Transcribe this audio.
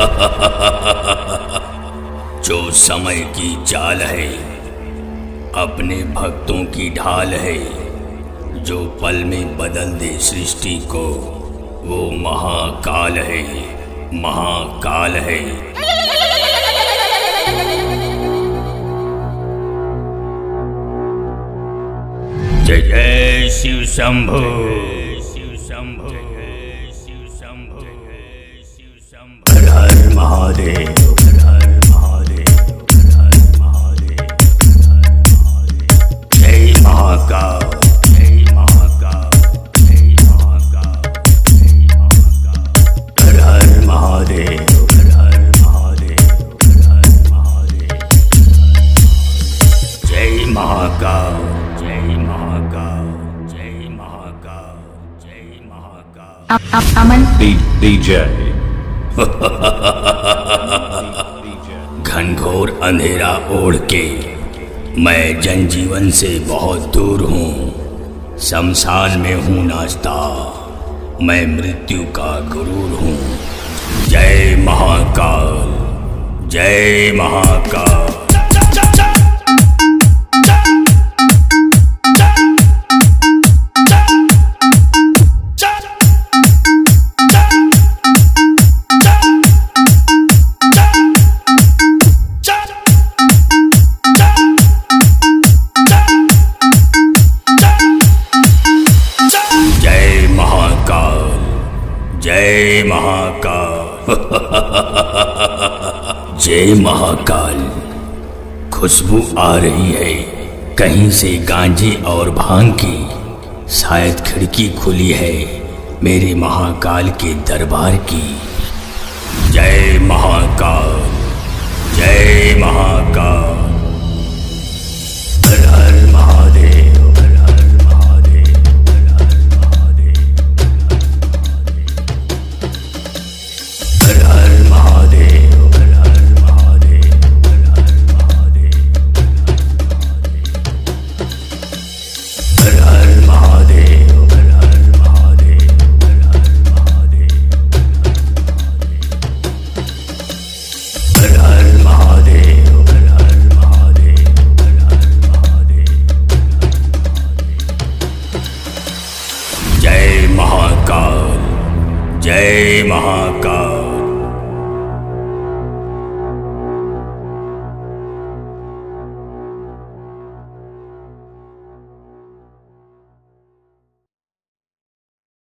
जो समय की चाल है, अपने भक्तों की ढाल है, जो पल में बदल दे सृष्टि को, वो महाकाल है, महाकाल है। जय जय शिव शंभो, शिव शंभो, शिव शंभो, शिव शंभो। हर हर महादेव, हर हर महादेव, हर हर महादेव, हर हर महादेव। जय महाकाल, जय महाकाल, जय महाकाल, जय महाकाल। हर हर महादेव, हर हर महादेव, हर हर महादेव। जय महाकाल, जय महाकाल, जय महाकाल, जय महाकाल। अमन DJ घनघोर अंधेरा ओढ़ के मैं जनजीवन से बहुत दूर हूँ, शमशान में हूँ नाचता, मैं मृत्यु का गुरूर हूँ। जय महाकाल, जय महाकाल। जय महाकाल, जय महाकाल। जय महाकाल। खुशबू आ रही है कहीं से गांजे और भांग की, शायद खिड़की खुली है मेरे महाकाल के दरबार की। जय महाकाल, जय महाकाल। हर हर महादेव, हर हर महादेव, हर हर महादेव, हर हर महादेव, हर हर महादेव, हर हर महादेव, हर हर महादेव, हर हर महादेव, हर हर महादेव, हर हर महादेव, हर हर महादेव, हर हर महादेव। जय महाकाल, जय महाकाल।